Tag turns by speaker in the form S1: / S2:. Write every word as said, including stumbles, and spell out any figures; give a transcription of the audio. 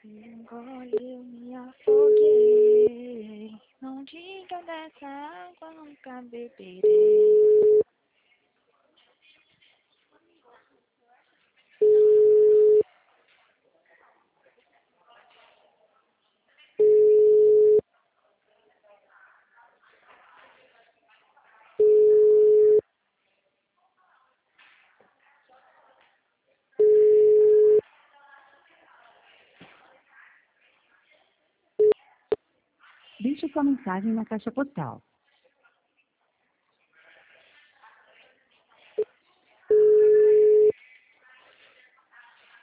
S1: Um gole eu me afoguei. Não diga dessa água, nunca beberei.
S2: Deixe sua mensagem na caixa postal